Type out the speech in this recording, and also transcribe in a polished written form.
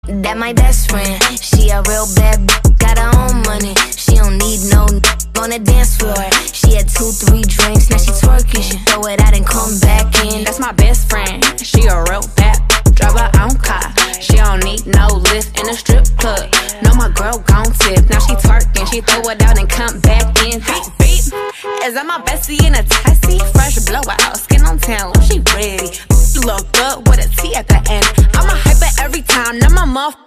That my best friend, she a real bad got her own money. She don't need no on the dance floor. She had 2-3 drinks, now she twerking. She throw it out and come back in. That's my best friend, she a real bad drive her own car. She don't need no lift in a strip club. No, my girl gon' tip, now she twerking. She throw it out and come back in. Beep, beep. Is that my bestie in a taxi? Fresh blowout, skin on town, she ready. Look good with a T at the end. I'm a hyper every time, now my mouth